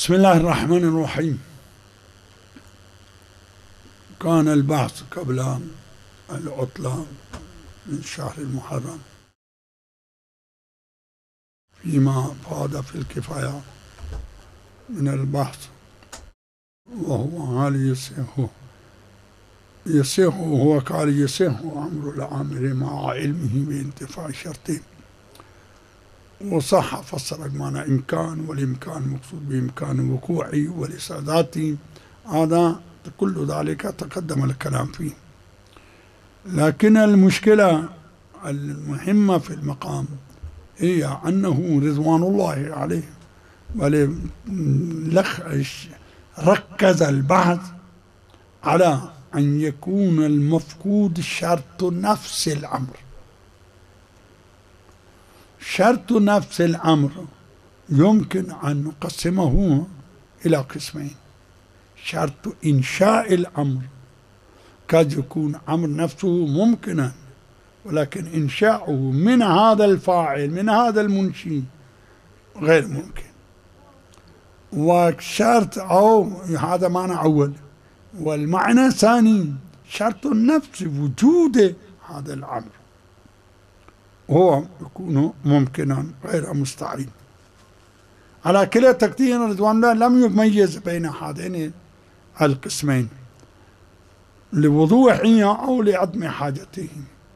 بسم الله الرحمن الرحيم. كان البحث قبل العطلة من شهر المحرم فيما فاد في الكفاية من البحث، وهو هل يصح هو قال يصح أمر العامل مع علمه بانتفاء شرطين، وصح فسر المعنى إمكان، والإمكان مقصود بإمكان وقوعه والاستعداد، هذا كل ذلك تقدم الكلام فيه. لكن المشكلة المهمة في المقام هي أنه رضوان الله عليه بل ركز البحث على أن يكون المفقود شرط نفس الأمر. شرط نفس الأمر يمكن أن نقسمه إلى قسمين: شرط إنشاء الأمر، قد يكون أمر نفسه ممكنا ولكن إنشاؤه من هذا الفاعل من هذا المنشي غير ممكن، وشرط أو هذا معنى أول. والمعنى الثاني شرط النفس وجود هذا الأمر هو يكون ممكنا غير مستعين. على كلا تقدير رضوان الله لم يميز بين هذين القسمين لوضوحه أو لعدم حاجته،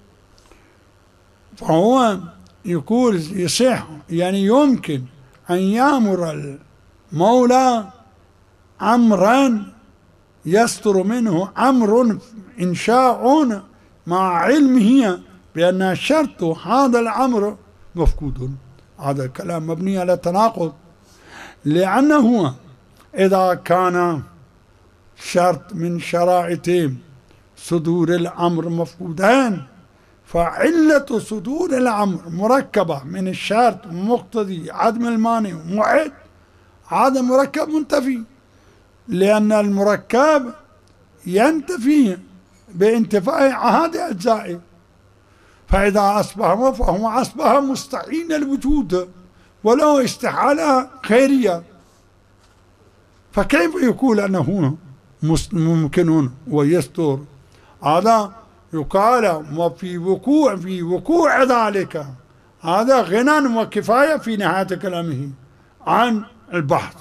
فهو يقول يصح يعني يمكن أن يأمر المولى أمرا يستر منه أمر إنشاء مع علمه بأن شرط هذا الأمر مفقود. هذا الكلام مبني على تناقض، لأنه إذا كان شرط من شرائط صدور الأمر مفقودان، فعلة صدور الأمر مركبة من الشرط مقتضي عدم المانع ومعد، هذا مركب منتفي، لأن المركب ينتفي بانتفاء أحد أجزائه، فإذا أصبح فهو أصبح مستحيل الوجود ولو استحالة خيرية، فكيف يقول أنه ممكن ويستر؟ هذا يقال وفي وقوع ذلك هذا غنى وكفاية في نهاية كلامه عن البحث.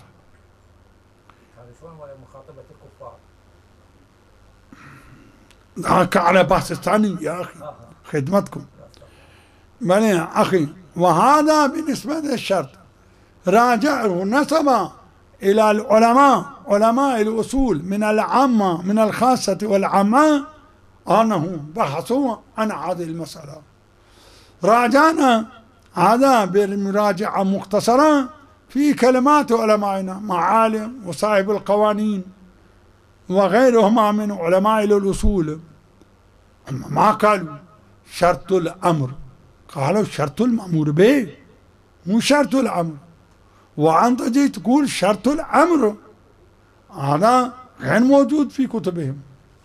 على بحث الثاني يا أخي خدمتكم بني أخي. وهذا بالنسبة للشرط راجعه نسب إلى العلماء علماء الأصول من العامة من الخاصة والعامة أنه بحثوا عن هذه المسألة. راجعنا هذا بمراجعة مختصرة في كلمات علمائنا معالم وصاحب القوانين وغيرهما من علماء الأصول، ما قالوا شرط الأمر، قالوا شرط المأمور به مو شرط الأمر. وأنت جيت تقول شرط الأمر، هذا غير موجود في كتبهم.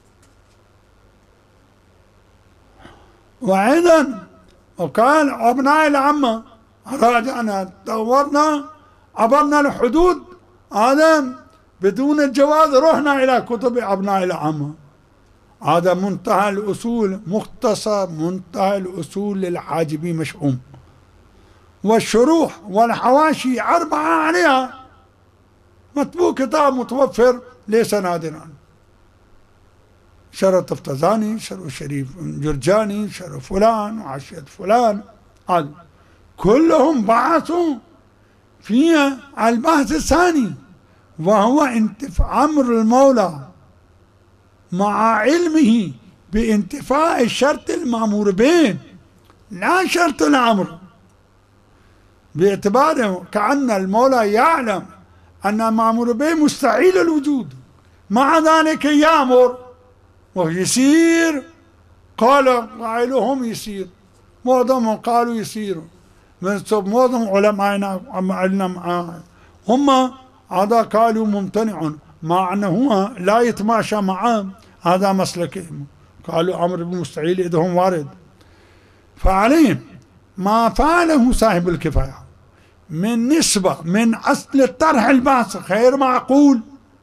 وأيضا وقال أبناء العامة، راجعنا دورنا عبرنا الحدود، هذا بدون الجواز رحنا إلى كتب أبناء العامة. هذا منتهى الأصول مختصر منتهى الأصول للحاجبي مشؤوم، والشروح والحواشي 4 عليها مطبوع كتاب متوفر ليس نادرا، شرف تفتزاني شرف شريف جرجاني شرف فلان وعشية فلان، هذا كلهم بحثوا في البحث الثاني، وهو أمر المولى مع علمه بانتفاء الشرط المأمور به لا شرط الأمر، باعتباره كأن المولى يعلم أن المأمور به مستحيل الوجود، مع ذلك يأمر ويسير. قال قائلهم يسير، معظمهم قالوا يسير، معظم علمائنا هم هذا قالوا ممتنع، مع أنه لا يتماشى معه هذا مسلكهم، قالوا أمر بالمستحيل إذا هم وارد. فعليهم ما فعله صاحب الكفاية من نسبة من أصل الطرح البحث غير معقول،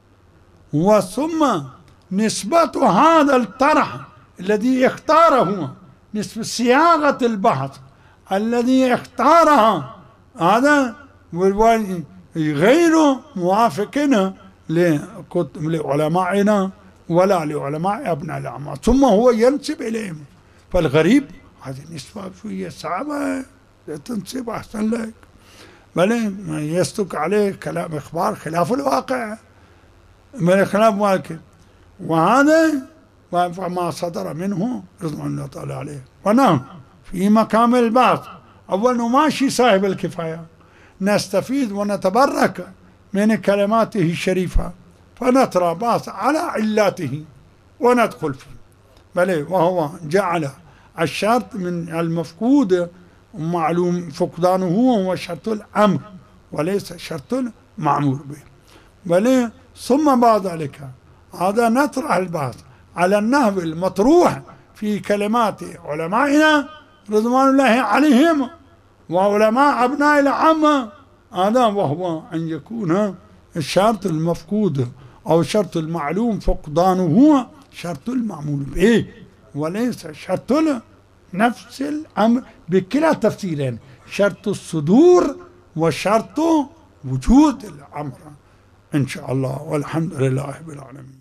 وثم نسبة هذا الطرح الذي اختاره، نسبة صياغة البحث الذي اختارها هذا غير موافقنا لعلمائنا ولا لعلماء أبناء الأعمار، ثم هو ينسب إليهم. فالغريب هذه النسبة شوية صعبة، تنسب أحسن لك، بل يصدق عليه كلام إخبار خلاف الواقع من خلاف واقع، وهذا ما صدر منه رضوان الله تعالى عليه. ونحن في مقام البحث أول نماشي صاحب الكفاية، نستفيد ونتبرك من كلماته الشريفة، فنترى بحث على علاته وندخل فيه، بل وهو جعل الشرط من المفقود معلوم فقدانه هو شرط الأمر وليس شرط المعمول به، بل ثم بعد ذلك هذا نطرح البحث على النحو المطروح في كلمات علمائنا رضوان الله عليهم وعلماء أبناء العامة، هذا وهو أن يكون الشرط المفقود أو شرط المعلوم فقدانه هو شرط المعمول به وليس شرط نفس الأمر بكلا تفسيرين، شرط الصدور وشرط وجود الأمر إن شاء الله، والحمد لله رب العالمين.